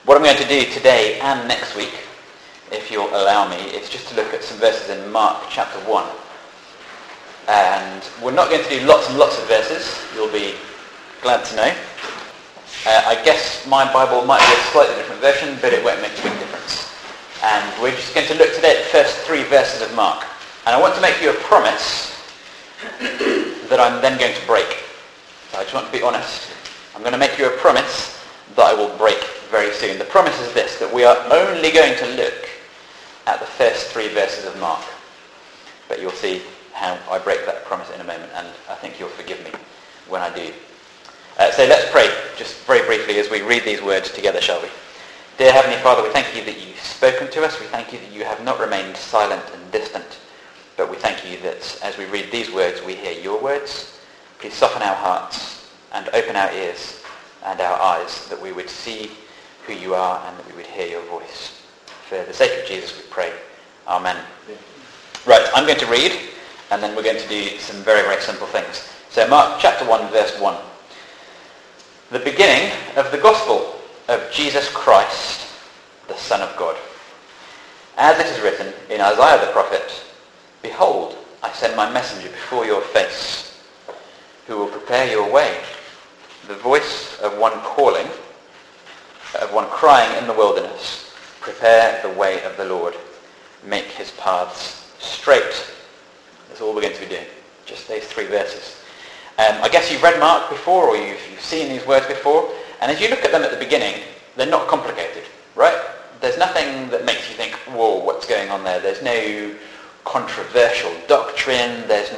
What I'm going to do today and next week, if you'll allow me, is just to look at some verses in Mark chapter 1. And we're not going to do lots and lots of verses, you'll be glad to know. I guess my Bible might be a slightly different version, but it won't make a big difference. And we're just going to look today at the first 3 verses of Mark. And I want to make you a promise that I'm then going to break. So I just want to be honest. I'm going to make you a promise that I will break very soon. The promise is this, that we are only going to look at the first 3 verses of Mark. But you'll see how I break that promise in a moment, and I think you'll forgive me when I do. So let's pray, just very briefly, as we read these words together, shall we? Dear Heavenly Father, we thank you that you've spoken to us. We thank you that you have not remained silent and distant. But we thank you that as we read these words, we hear your words. Please soften our hearts and open our ears and our eyes, that we would see who you are and that we would hear your voice. For the sake of Jesus, we pray. Amen. Right, I'm going to read, and then we're going to do some very, very simple things. So Mark chapter 1, verse 1. The beginning of the gospel of Jesus Christ, the Son of God. As it is written in Isaiah the prophet, Behold, I send my messenger before your face, who will prepare your way. The voice of one calling, of one crying in the wilderness, prepare the way of the Lord, make his paths straight. That's all we're going to be doing, just these 3 verses. I guess you've read Mark before, or you've seen these words before, and as you look at them at the beginning, they're not complicated, right? There's nothing that makes you think, whoa, what's going on there? There's no controversial doctrine, there's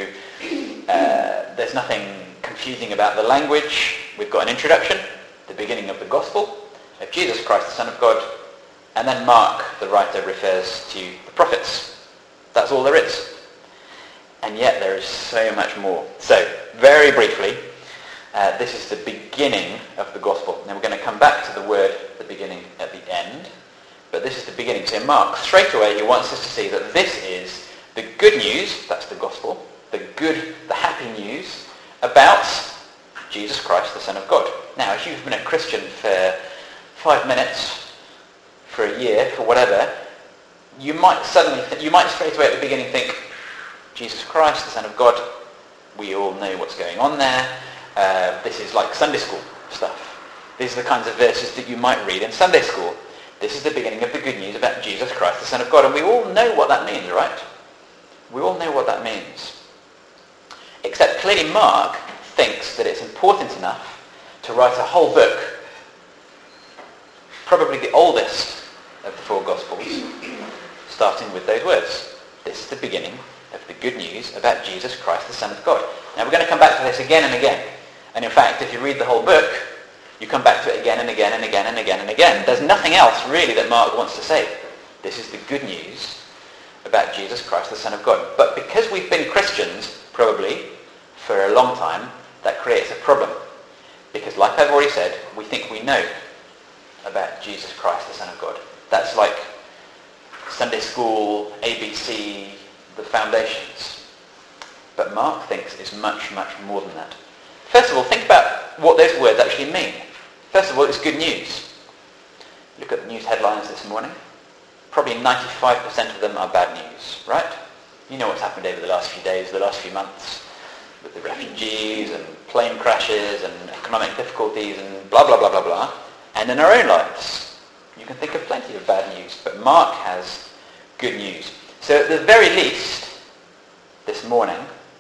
nothing confusing about the language. We've got an introduction, the beginning of the gospel of Jesus Christ, the Son of God, and then Mark, the writer, refers to the prophets. That's all there is. And yet there is so much more. So, very briefly, this is the beginning of the gospel. Now we're going to come back to the word, the beginning, at the end. But this is the beginning. So Mark, straight away, he wants us to see that this is the good news, that's the gospel, the happy news about Jesus Christ, the Son of God. Now, if you've been a Christian for 5 minutes, for a year, for whatever, you might straight away at the beginning think, Jesus Christ, the Son of God, we all know what's going on there. This is like Sunday school stuff. These are the kinds of verses that you might read in Sunday school. This is the beginning of the good news about Jesus Christ, the Son of God. And we all know what that means, right? We all know what that means. Except clearly Mark thinks that it's important enough to write a whole book, probably the oldest of the 4 Gospels, starting with those words. This is the beginning of the good news about Jesus Christ, the Son of God. Now we're going to come back to this again and again. And in fact, if you read the whole book, you come back to it again and again and again and again and again. There's nothing else really that Mark wants to say. This is the good news about Jesus Christ, the Son of God. But because we've been Christians, probably, for a long time, that creates a problem. Because like I've already said, we think we know about Jesus Christ, the Son of God. That's like Sunday school, ABC, the foundations. But Mark thinks it's much, much more than that. First of all, think about what those words actually mean. First of all, it's good news. Look at the news headlines this morning. Probably 95% of them are bad news, right? You know what's happened over the last few days, the last few months, with the refugees and plane crashes and economic difficulties and blah, blah, blah, blah, blah. And in our own lives, you can think of plenty of bad news, but Mark has good news. So at the very least, this morning,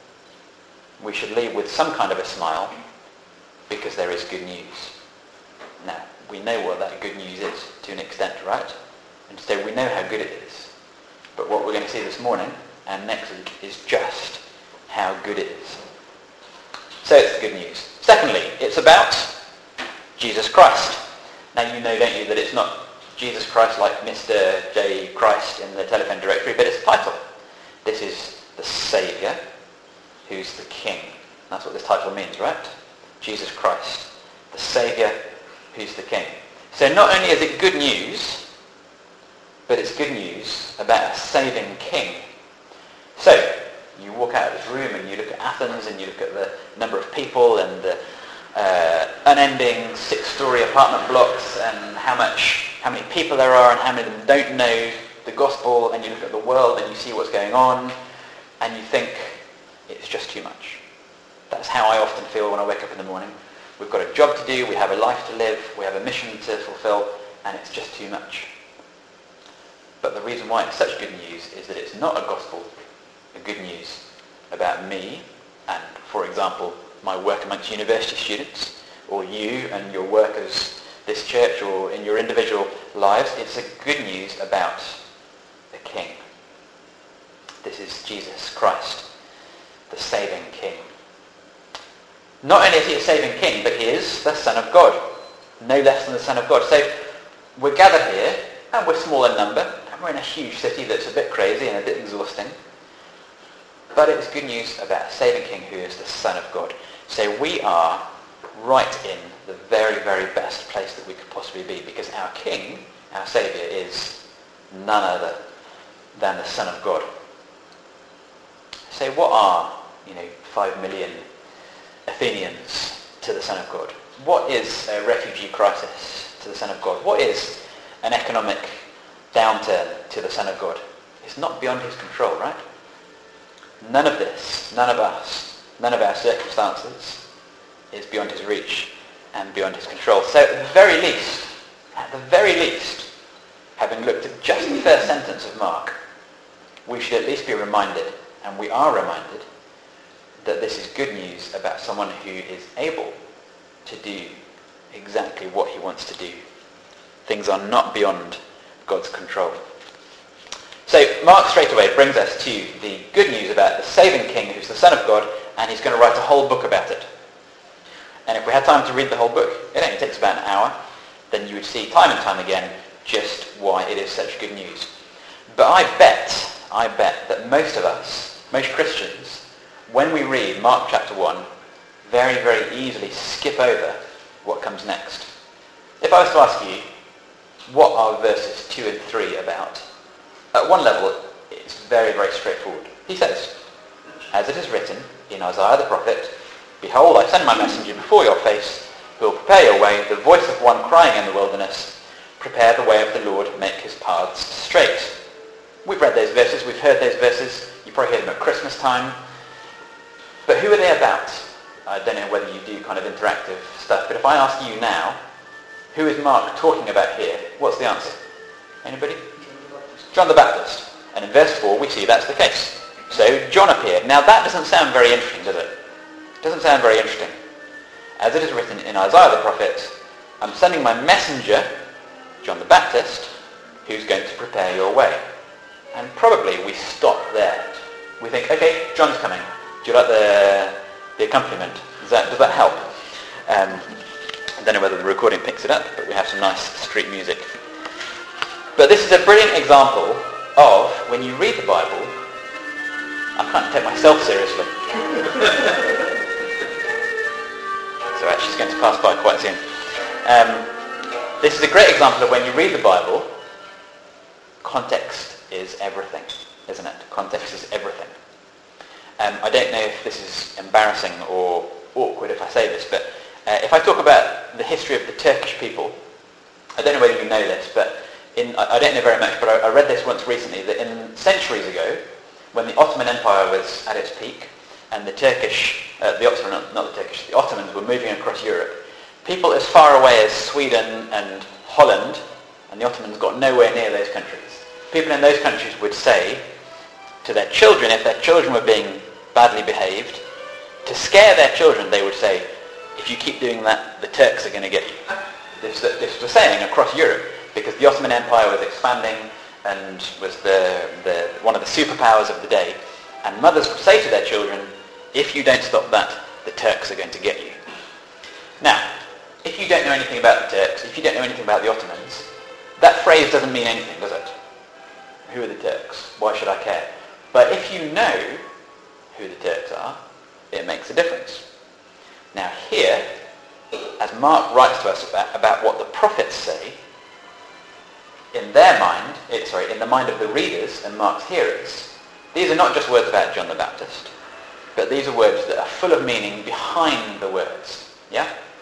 we should leave with some kind of a smile, because there is good news. Now, we know what that good news is to an extent, right? And so we know how good it is. But what we're going to see this morning and next week is just how good it is. So it's good news. Secondly, it's about Jesus Christ. Now you know, don't you, that it's not Jesus Christ like Mr. J. Christ in the telephone directory, but it's a title. This is the Saviour, who's the King. That's what this title means, right? Jesus Christ, the Saviour, who's the King. So not only is it good news, but it's good news about a saving King. So, walk out of this room and you look at Athens and you look at the number of people and the unending 6-story apartment blocks and how many people there are and how many of them don't know the gospel, and you look at the world and you see what's going on and you think it's just too much. That's how I often feel when I wake up in the morning. We've got a job to do, we have a life to live, we have a mission to fulfill, and it's just too much. But the reason why it's such good news is that it's not a gospel, a good news about me and, for example, my work amongst university students, or you and your work as this church or in your individual lives. It's a good news about the King. This is Jesus Christ, the saving King. Not only is he a saving King, but he is the Son of God. No less than the Son of God. So we're gathered here, and we're small in number, and we're in a huge city that's a bit crazy and a bit exhausting. But it's good news about a saving King who is the Son of God. So we are right in the very, very best place that we could possibly be, because our King, our Saviour, is none other than the Son of God. So what are, 5 million Athenians to the Son of God? What is a refugee crisis to the Son of God? What is an economic downturn to the Son of God? It's not beyond his control, right? None of this, none of us, none of our circumstances is beyond his reach and beyond his control. So at the very least, having looked at just the first sentence of Mark, we should at least be reminded, and we are reminded, that this is good news about someone who is able to do exactly what he wants to do. Things are not beyond God's control. So Mark straight away brings us to the good news about the saving King who's the Son of God, and he's going to write a whole book about it. And if we had time to read the whole book, it only takes about an hour, then you would see time and time again just why it is such good news. But I bet that most of us, most Christians, when we read Mark chapter 1, very, very easily skip over what comes next. If I was to ask you, what are verses 2 and 3 about? At one level, it's very, very straightforward. He says, as it is written in Isaiah the prophet, behold, I send my messenger before your face, who will prepare your way, the voice of one crying in the wilderness, prepare the way of the Lord, make his paths straight. We've read those verses, we've heard those verses, you probably hear them at Christmas time. But who are they about? I don't know whether you do kind of interactive stuff, but if I ask you now, who is Mark talking about here? What's the answer? Anybody? John the Baptist. And in verse 4 we see that's the case. So John appeared. Now that doesn't sound very interesting, does it? It doesn't sound very interesting. As it is written in Isaiah the prophet, I'm sending my messenger, John the Baptist, who's going to prepare your way. And probably we stop there. We think, okay, John's coming. Do you like the accompaniment? Does that help? I don't know whether the recording picks it up, but we have some nice street music. But this is a brilliant example of when you read the Bible. I can't take myself seriously. So actually it's going to pass by quite soon. This is a great example of when you read the Bible, context is everything, isn't it? Context is everything. I don't know if this is embarrassing or awkward if I say this, but if I talk about the history of the Turkish people, I don't know whether you know this, but I don't know very much, but I read this once recently, that in centuries ago, when the Ottoman Empire was at its peak, and the Ottomans were moving across Europe, people as far away as Sweden and Holland, and the Ottomans got nowhere near those countries. People in those countries would say to their children, if their children were being badly behaved, to scare their children, they would say, if you keep doing that, the Turks are going to get you. This was a saying across Europe, because the Ottoman Empire was expanding and was one of the superpowers of the day. And mothers would say to their children, if you don't stop that, the Turks are going to get you. Now, if you don't know anything about the Turks, if you don't know anything about the Ottomans, that phrase doesn't mean anything, does it? Who are the Turks? Why should I care? But if you know who the Turks are, it makes a difference. Now here, as Mark writes to us about what the prophets say, in their mind, in the mind of the readers and Mark's hearers, these are not just words about John the Baptist, but these are words that are full of meaning behind the words. Yeah?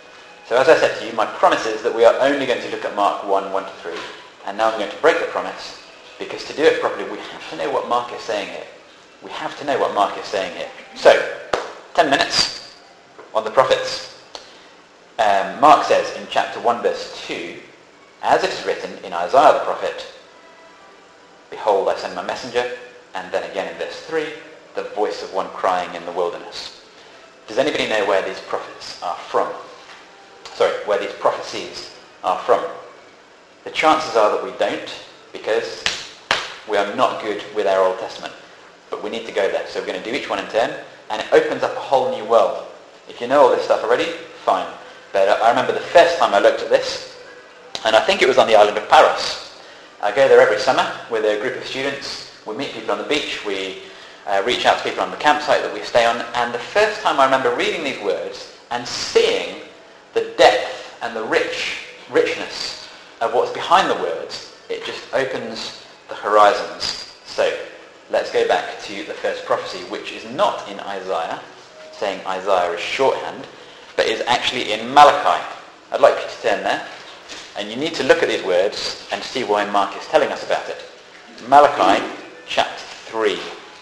So as I said to you, my promise is that we are only going to look at Mark 1, 1 to 3, and now I'm going to break the promise, because to do it properly we have to know what Mark is saying here. We have to know what Mark is saying here. So, 10 minutes on the prophets. Mark says in chapter 1 verse 2, as it is written in Isaiah the prophet, behold, I send my messenger, and then again in verse 3, the voice of one crying in the wilderness. Does anybody know where these prophets are from? Where these prophecies are from? The chances are that we don't, because we are not good with our Old Testament. But we need to go there. So we're going to do each one in turn, and it opens up a whole new world. If you know all this stuff already, fine. But I remember the first time I looked at this, and I think it was on the island of Paros. I go there every summer with a group of students. We meet people on the beach. We reach out to people on the campsite that we stay on. And the first time I remember reading these words and seeing the depth and the richness of what's behind the words, it just opens the horizons. So let's go back to the first prophecy, which is not in Isaiah, saying Isaiah is shorthand, but is actually in Malachi. I'd like you to turn there, and you need to look at these words and see why Mark is telling us about it. Malachi chapter 3.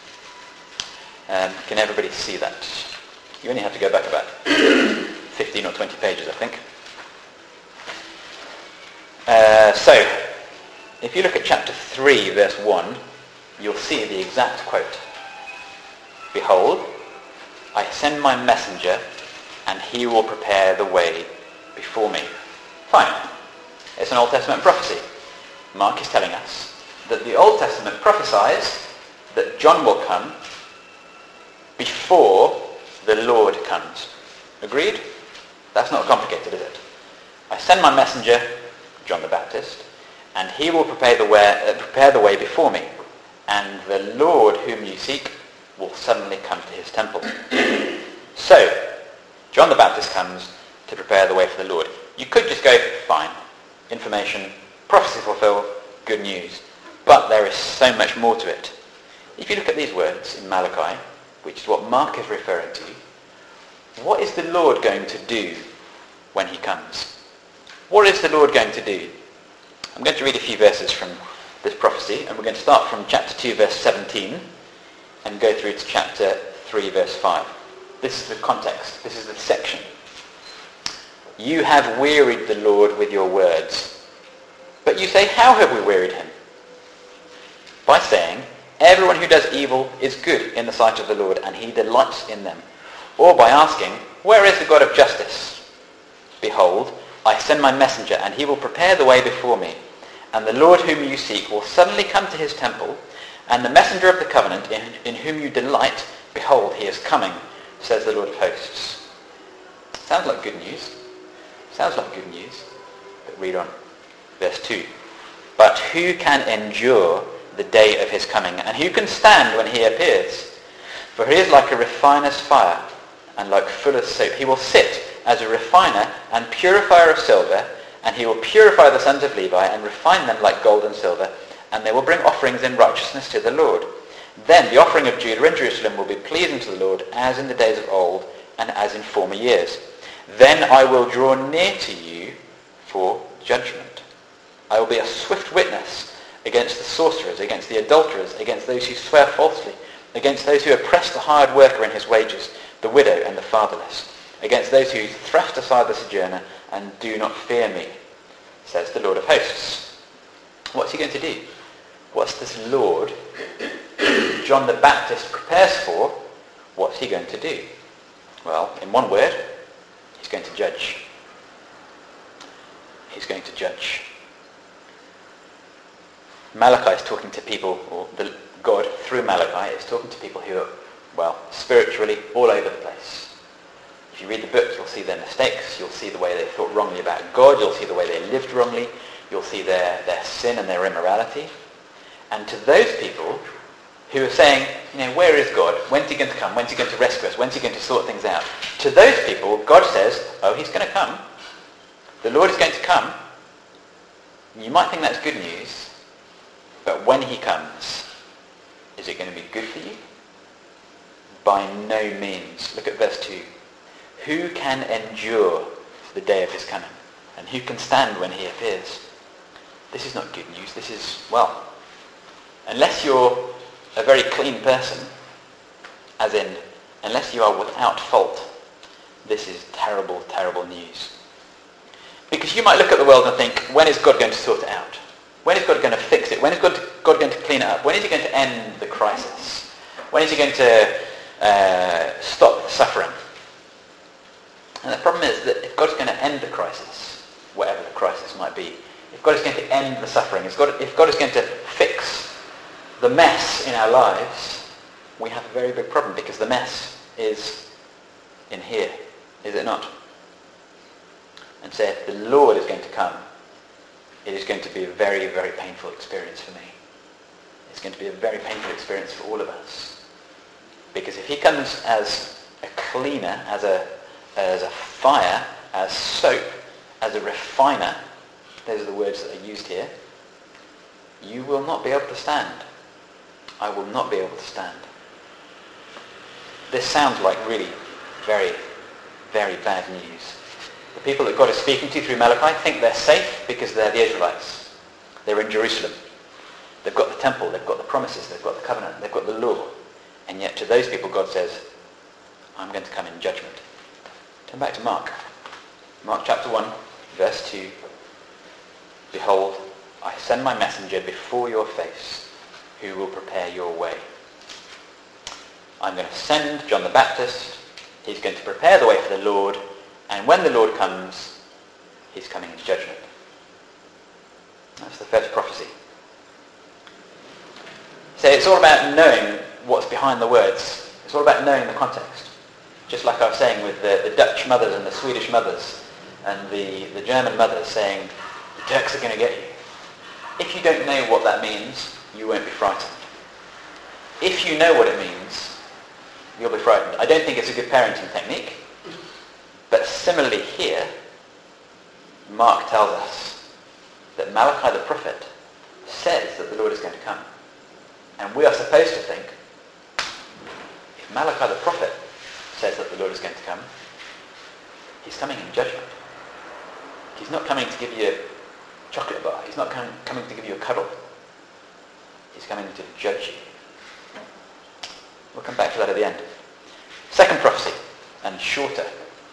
Can everybody see that? You only have to go back about 15 or 20 pages, I think. So, if you look at chapter 3, verse 1, you'll see the exact quote. Behold, I send my messenger, and he will prepare the way before me. Fine. It's an Old Testament prophecy. Mark is telling us that the Old Testament prophesies that John will come before the Lord comes. Agreed? That's not complicated, is it? I send my messenger, John the Baptist, and he will prepare the way before me. And the Lord whom you seek will suddenly come to his temple. So, John the Baptist comes to prepare the way for the Lord. You could just go, fine, information, prophecy fulfilled, good news. But there is so much more to it. If you look at these words in Malachi, which is what Mark is referring to, what is the Lord going to do when he comes? What is the Lord going to do? I'm going to read a few verses from this prophecy, and we're going to start from chapter 2, verse 17, and go through to chapter 3, verse 5. This is the context. This is the section. You have wearied the Lord with your words. But you say, how have we wearied him? By saying, everyone who does evil is good in the sight of the Lord, and he delights in them. Or by asking, where is the God of justice? Behold, I send my messenger, and he will prepare the way before me. And the Lord whom you seek will suddenly come to his temple, and the messenger of the covenant in whom you delight, behold, he is coming, says the Lord of hosts. Sounds like good news. Sounds like good news. But read on. Verse 2. But who can endure the day of his coming, and who can stand when he appears? For he is like a refiner's fire, and like fuller's soap. He will sit as a refiner and purifier of silver, and he will purify the sons of Levi and refine them like gold and silver, and they will bring offerings in righteousness to the Lord. Then the offering of Judah and Jerusalem will be pleasing to the Lord, as in the days of old and as in former years. Then I will draw near to you for judgment. I will be a swift witness against the sorcerers, against the adulterers, against those who swear falsely, against those who oppress the hired worker in his wages, the widow and the fatherless, against those who thrust aside the sojourner and do not fear me, says the Lord of hosts. What's he going to do? What's this Lord John the Baptist prepares for? What's he going to do? Well, in one word, he's going to judge. He's going to judge. Malachi is talking to people, or God through Malachi is talking to people who are, well, spiritually all over the place. If you read the book, you'll see their mistakes, you'll see the way they thought wrongly about God, you'll see the way they lived wrongly, you'll see their sin and their immorality. And to those people who are saying, where is God? When's he going to come? When's he going to rescue us? When's he going to sort things out? To those people, God says, he's going to come. The Lord is going to come. You might think that's good news, but when he comes, is it going to be good for you? By no means. Look at verse 2. Who can endure the day of his coming. And who can stand when he appears? This is not good news. This is, well, unless you're a very clean person, as in, unless you are without fault, this is terrible, terrible news. Because you might look at the world and think, when is God going to sort it out? When is God going to fix it? When is God going to clean it up? When is he going to end the crisis? When is he going to stop the suffering? And the problem is that if God's going to end the crisis, whatever the crisis might be, if God is going to end the suffering, if God is going to fix the mess in our lives, we have a very big problem, because the mess is in here, is it not? And so if the Lord is going to come, it is going to be a very, very painful experience for me. It's going to be a very painful experience for all of us. Because if he comes as a cleaner, as a fire, as soap, as a refiner, those are the words that are used here, you will not be able to stand. I will not be able to stand. This sounds like really very, very bad news. The people that God is speaking to through Malachi think they're safe because they're the Israelites. They're in Jerusalem. They've got the temple, they've got the promises, they've got the covenant, they've got the law. And yet to those people God says, I'm going to come in judgment. Turn back to Mark. Mark chapter 1, verse 2. Behold, I send my messenger before your face, who will prepare your way. I'm going to send John the Baptist. He's going to prepare the way for the Lord. And when the Lord comes, he's coming in judgment. That's the first prophecy. So it's all about knowing what's behind the words. It's all about knowing the context. Just like I was saying with the Dutch mothers and the Swedish mothers and the German mothers saying, the Turks are going to get you. If you don't know what that means, you won't be frightened. If you know what it means, you'll be frightened. I don't think it's a good parenting technique. But similarly here, Mark tells us that Malachi the prophet says that the Lord is going to come. And we are supposed to think, if Malachi the prophet says that the Lord is going to come, he's coming in judgment. He's not coming to give you a chocolate bar. He's not coming to give you a cuddle. He's coming to judge you. We'll come back to that at the end. Second prophecy, and shorter,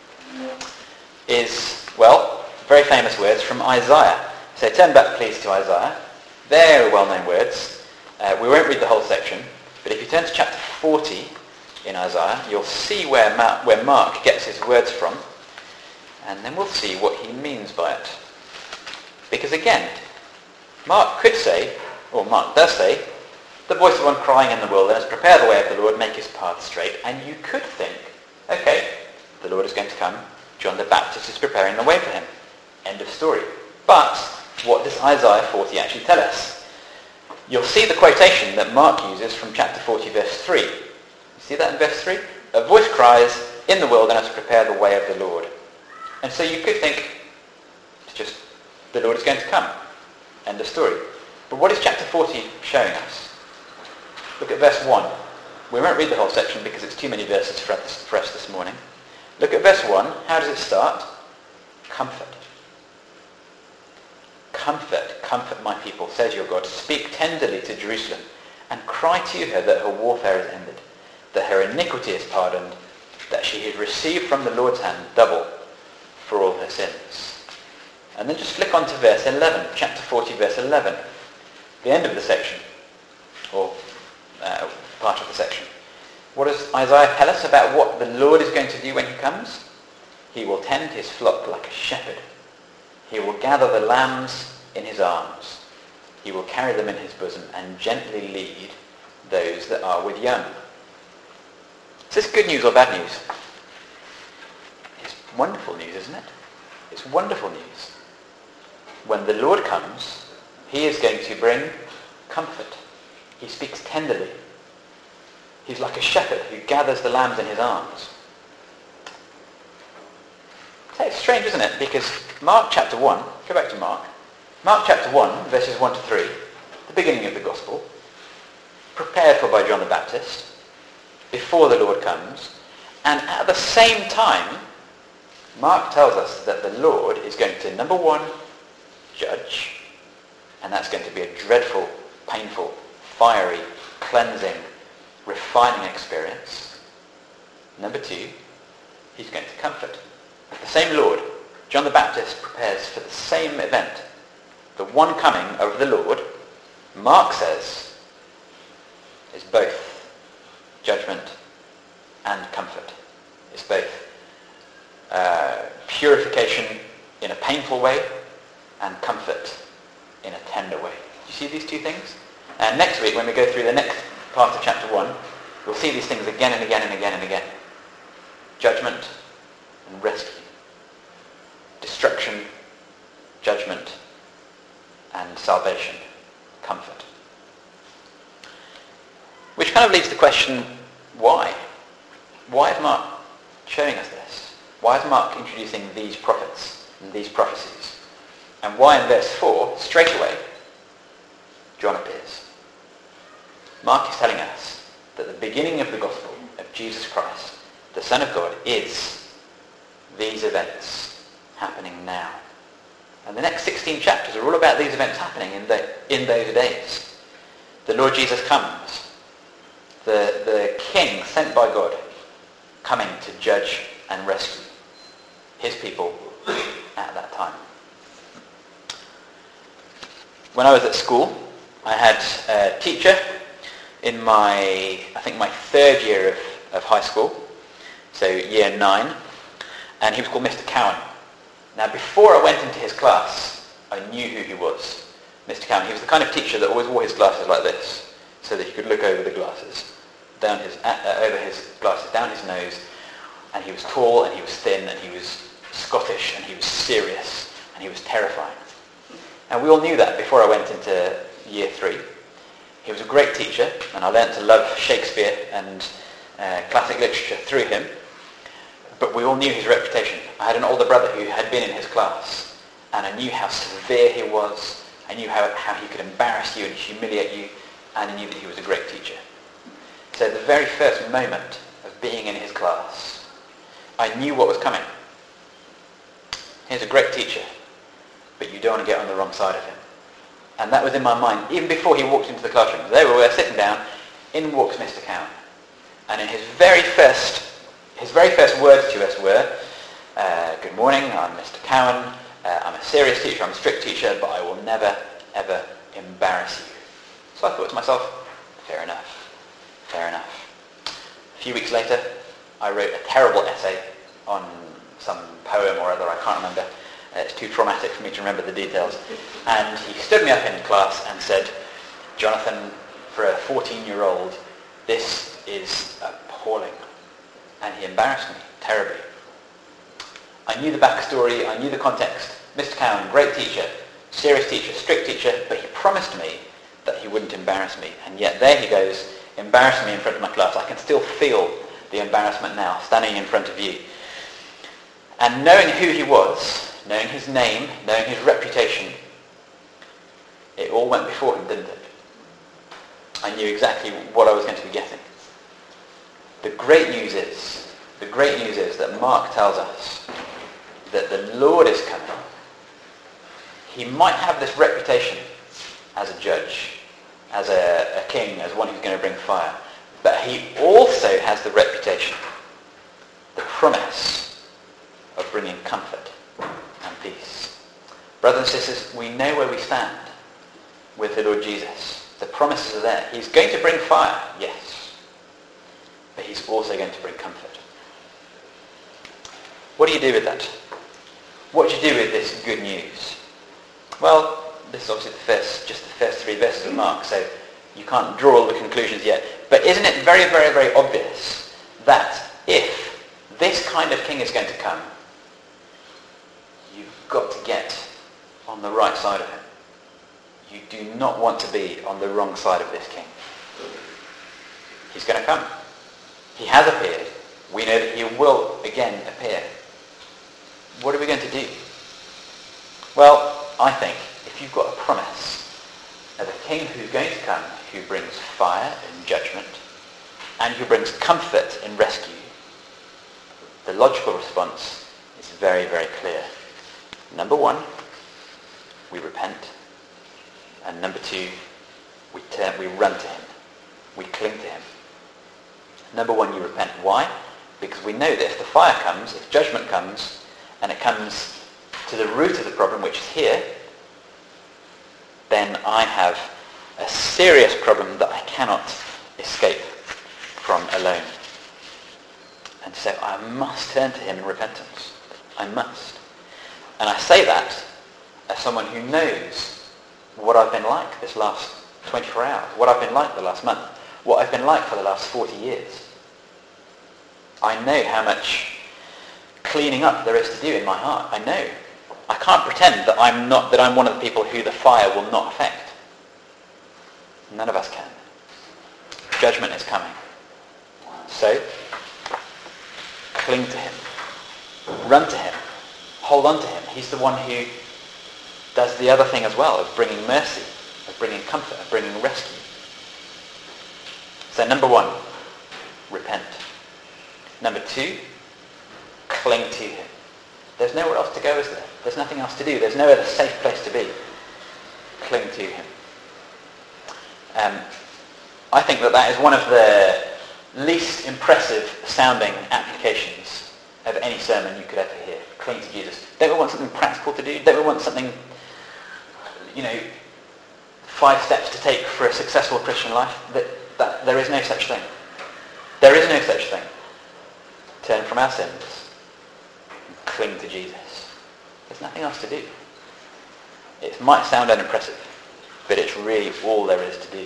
is, well, very famous words from Isaiah. So turn back please to Isaiah. Very well-known words. We won't read the whole section, but if you turn to chapter 40 in Isaiah, you'll see where Mark gets his words from, and then we'll see what he means by it. Because again, Mark could say, or Mark does say, the voice of one crying in the wilderness, prepare the way of the Lord, make his path straight. And you could think, okay, the Lord is going to come, John the Baptist is preparing the way for him. End of story. But what does Isaiah 40 actually tell us? You'll see the quotation that Mark uses from chapter 40, verse 3. You see that in verse 3? A voice cries, in the wilderness, prepare the way of the Lord. And so you could think, it's just, the Lord is going to come. End of story. But what is chapter 40 showing us? Look at verse 1. We won't read the whole section because it's too many verses for us this morning. Look at verse 1. How does it start? Comfort. Comfort, comfort my people, says your God. Speak tenderly to Jerusalem and cry to her that her warfare is ended, that her iniquity is pardoned, that she has received from the Lord's hand double for all her sins. And then just flick on to verse 11, chapter 40, verse 11, the end of the section, or part of the section. What does Isaiah tell us about what the Lord is going to do when he comes? He will tend his flock like a shepherd. He will gather the lambs in his arms. He will carry them in his bosom and gently lead those that are with young. Is this good news or bad news? It's wonderful news, isn't it? It's wonderful news. When the Lord comes, he is going to bring comfort. He speaks tenderly. He's like a shepherd who gathers the lambs in his arms. So it's strange, isn't it? Because Mark chapter 1, go back to Mark. Mark chapter 1, verses 1 to 3, the beginning of the gospel, prepared for by John the Baptist, before the Lord comes, and at the same time, Mark tells us that the Lord is going to, number one, judge, and that's going to be a dreadful, painful, fiery, cleansing, refining experience. Number two, he's going to comfort. The same Lord, John the Baptist prepares for the same event, the one coming of the Lord, Mark says, is both judgment and comfort. It's both purification in a painful way and comfort in a tender way. Do you see these two things? And next week, when we go through the next part of chapter 1, we'll see these things again and again and again and again. Judgment and rescue. Destruction, judgment, and salvation, comfort. Which kind of leaves the question, why? Why is Mark showing us this? Why is Mark introducing these prophets and these prophecies? And why in verse 4, straight away, John appears? Mark is telling us that the beginning of the gospel of Jesus Christ, the Son of God, is these events happening now. And the next 16 chapters are all about these events happening in those days. The Lord Jesus comes, the King sent by God, coming to judge and rescue his people at that time. When I was at school, I had a teacher in my third year of high school, so year 9, and he was called Mr. Cowan. Now, before I went into his class, I knew who he was. Mr. Cowan, he was the kind of teacher that always wore his glasses like this, so that he could look over the glasses, over his glasses, down his nose, and he was tall, and he was thin, and he was Scottish, and he was serious, and he was terrifying. And we all knew that before I went into year 3. He was a great teacher, and I learned to love Shakespeare and classic literature through him. But we all knew his reputation. I had an older brother who had been in his class, and I knew how severe he was. I knew how he could embarrass you and humiliate you, and I knew that he was a great teacher. So the very first moment of being in his class, I knew what was coming. He's a great teacher, but you don't want to get on the wrong side of him. And that was in my mind, even before he walked into the classroom. There we were, sitting down, in walks Mr. Cowan. And in his very first words to us were, good morning, I'm Mr. Cowan, I'm a serious teacher, I'm a strict teacher, but I will never, ever embarrass you. So I thought to myself, fair enough. A few weeks later, I wrote a terrible essay on some poem or other, I can't remember. It's too traumatic for me to remember the details. And he stood me up in class and said, Jonathan, for a 14-year-old, this is appalling. And he embarrassed me terribly. I knew the backstory, I knew the context. Mr. Cowan, great teacher, serious teacher, strict teacher, but he promised me that he wouldn't embarrass me. And yet there he goes, embarrassing me in front of my class. I can still feel the embarrassment now, standing in front of you. And knowing who he was, knowing his name, knowing his reputation, it all went before him, didn't it? I knew exactly what I was going to be getting. The great news is that Mark tells us that the Lord is coming. He might have this reputation as a judge, as a king, as one who's going to bring fire, but he also has the reputation, the promise of bringing comfort and peace. Brothers and sisters, we know where we stand with the Lord Jesus. The promises are there. He's going to bring fire, yes, but he's also going to bring comfort. What do you do with that? What do you do with this good news? Well, this is obviously just the first 3 verses of Mark, so you can't draw all the conclusions yet. But isn't it very, very, very obvious that if this kind of king is going to come, you've got to get on the right side of him. You do not want to be on the wrong side of this king. He's going to come. He has appeared. We know that he will again appear. What are we going to do? Well, I think if you've got a promise of a king who's going to come, who brings fire and judgment, and who brings comfort and rescue, the logical response is very, very clear. Number one, we repent. And number two, we run to him. We cling to him. Number one, you repent. Why? Because we know that if the fire comes, if judgment comes, and it comes to the root of the problem, which is here, then I have a serious problem that I cannot escape from alone. And so I must turn to him in repentance. I must. And I say that as someone who knows what I've been like this last 24 hours, what I've been like the last month, what I've been like for the last 40 years. I know how much cleaning up there is to do in my heart. I know. I can't pretend that I'm one of the people who the fire will not affect. None of us can. Judgment is coming. So, cling to him. Run to him. Hold on to him. He's the one who does the other thing as well, of bringing mercy, of bringing comfort, of bringing rescue. So number one, repent. Number two, cling to him. There's nowhere else to go, is there? There's nothing else to do. There's no other safe place to be. Cling to him. I think that is one of the least impressive sounding applications of any sermon you could ever hear. Cling to Jesus. Don't we want something practical to do? Don't we want something, 5 steps to take for a successful Christian life? That there is no such thing. There is no such thing. Turn from our sins and cling to Jesus. There's nothing else to do. It might sound unimpressive, but it's really all there is to do.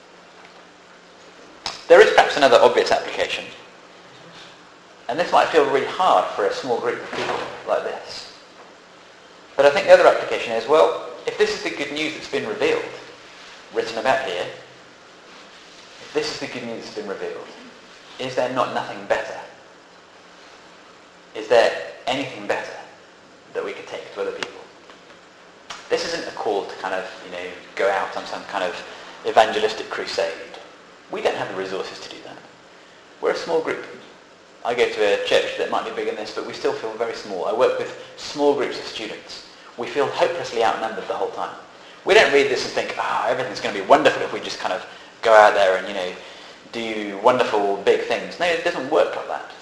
There is perhaps another obvious application, and this might feel really hard for a small group of people like this. But I think the other application is, well, if this is the good news that's been revealed, written about here, if this is the good news that's been revealed, is there nothing better? Is there anything better that we could take to other people? This isn't a call to kind of, go out on some kind of evangelistic crusade. We don't have the resources to do that. We're a small group. I go to a church that might be bigger than this, but we still feel very small. I work with small groups of students. We feel hopelessly outnumbered the whole time. We don't read this and think, everything's going to be wonderful if we just kind of go out there and, do wonderful big things. No, it doesn't work like that.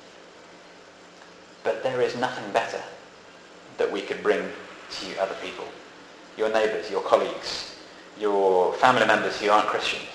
But there is nothing better that we could bring to other people. Your neighbours, your colleagues, your family members who aren't Christians.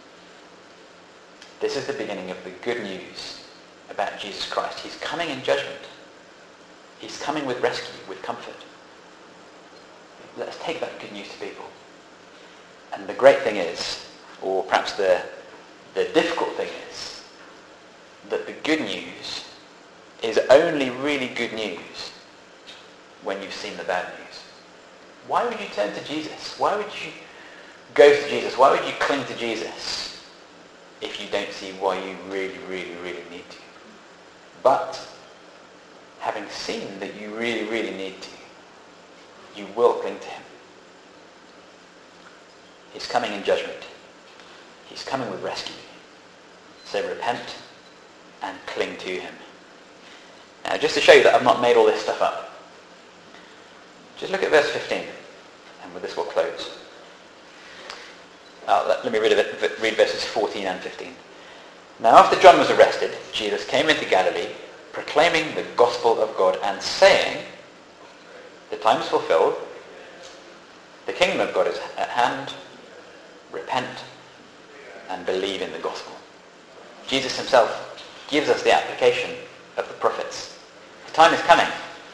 This is the beginning of the good news about Jesus Christ. He's coming in judgment. He's coming with rescue, with comfort. Let's take that good news to people. And the great thing is, or perhaps the difficult thing is, that the good news is only really good news when you've seen the bad news. Why would you turn to Jesus? Why would you go to Jesus? Why would you cling to Jesus if you don't see why you really, really, really need to? But having seen that you really, really need to, you will cling to him. He's coming in judgment. He's coming with rescue. So repent and cling to him. Now, just to show you that I've not made all this stuff up, just look at verse 15, and with this we'll close. Let me read verses 14 and 15. Now after John was arrested, Jesus came into Galilee, proclaiming the gospel of God and saying, the time is fulfilled, the kingdom of God is at hand, repent and believe in the gospel. Jesus himself gives us the application of the prophets. The time is coming.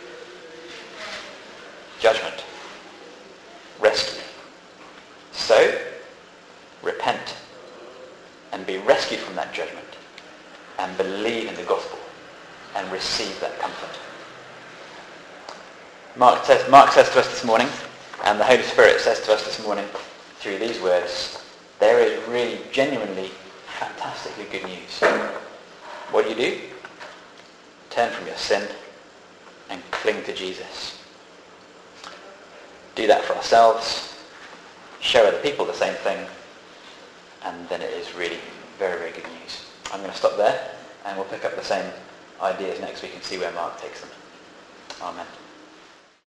Judgment. Rescue. So, repent and be rescued from that judgment and believe in the gospel and receive that comfort. Mark says to us this morning, and the Holy Spirit says to us this morning through these words, there is really genuinely fantastically good news. What do? Turn from your sin and cling to Jesus. Do that for ourselves, show other people the same thing, and then it is really very, very good news. I'm going to stop there, and we'll pick up the same ideas next week and see where Mark takes them. Amen.